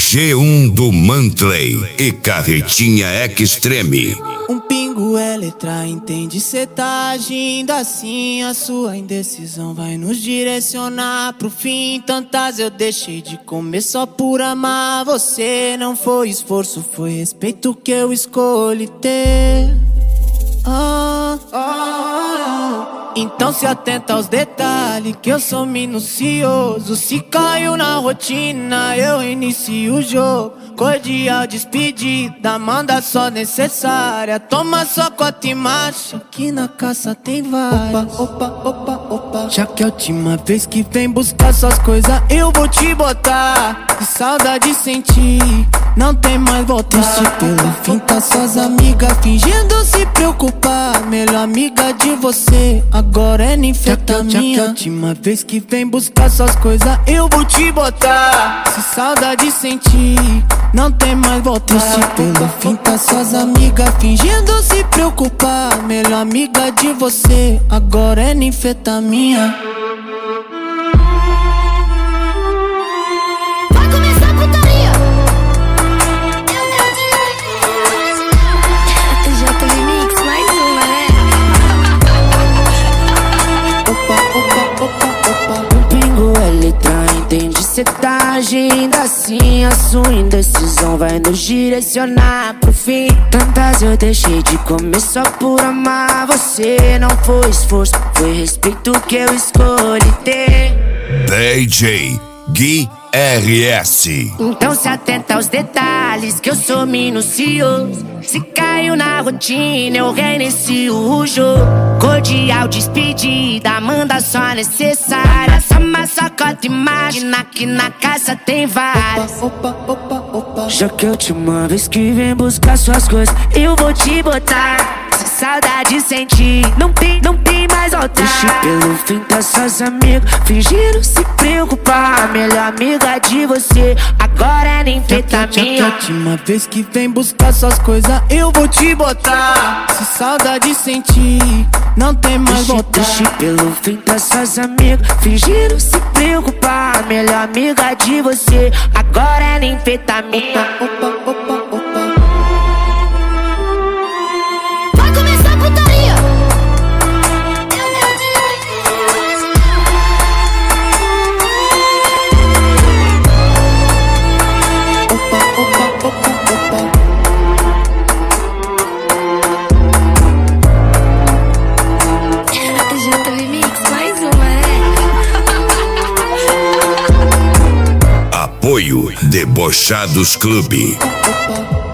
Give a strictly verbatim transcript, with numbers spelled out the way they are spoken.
G um do Mantley e Carretinha Extreme. Um pingo é letra, entende? Cê tá agindo assim, a sua indecisão vai nos direcionar pro fim. Tantas eu deixei de comer só por amar você. Não foi esforço, foi respeito que eu escolhi ter. Ah, ah, ah. Então se atenta aos detalhes, que eu sou minucioso. Se caiu na rotina, eu inicio o jogo. Cordial despedida, manda só necessária. Toma só cota e marcha, que na caça tem várias. Opa, opa, opa, opa. Já que é a última vez que vem buscar suas coisas, eu vou te botar. Que saudade sentir, não tem mais volta. Triste pelo fim, tá suas amigas fingindo se preocupar. Melhor amiga de você, agora é ninfetamina. Já que é a última vez que vem buscar suas coisas, eu vou te botar. Se saudade sentir, não tem mais volta. Triste pelo fim, tá suas amigas fingindo se preocupar. Melhor amiga de você, agora é ninfetamina. Cê tá agindo assim, a sua indecisão vai nos direcionar pro fim. Tantas eu deixei de comer só por amar você. Não foi esforço, foi respeito que eu escolhi ter. D J Gui R S. Então se atenta aos detalhes, que eu sou minucioso. Se caiu na rotina, eu reinicio o jogo. Cordial despedida, manda só a necessária. Sama sacota, imagina que na casa tem várias. Opa, opa, opa, opa. Já que é a última vez que vem buscar suas coisas, eu vou te botar. Se saudade sentir, não tem, não tem mais volta. Triste pelo fim, tá suas amigas fingindo se preocupar. A melhor amiga de você, agora é ninfetamina. Já que é a última vez que vem buscar suas coisas, eu vou te botar. Se saudade sentir, não tem mais volta. Triste pelo fim, tá suas amigas fingindo se preocupar. A melhor amiga de você, agora é ninfetamina. Opa, opa, opa, opa. Vai começar a putaria. Opa, opa, opa, opa. J V Mix, mais uma, né? Apoio Debochados Clube. Opa.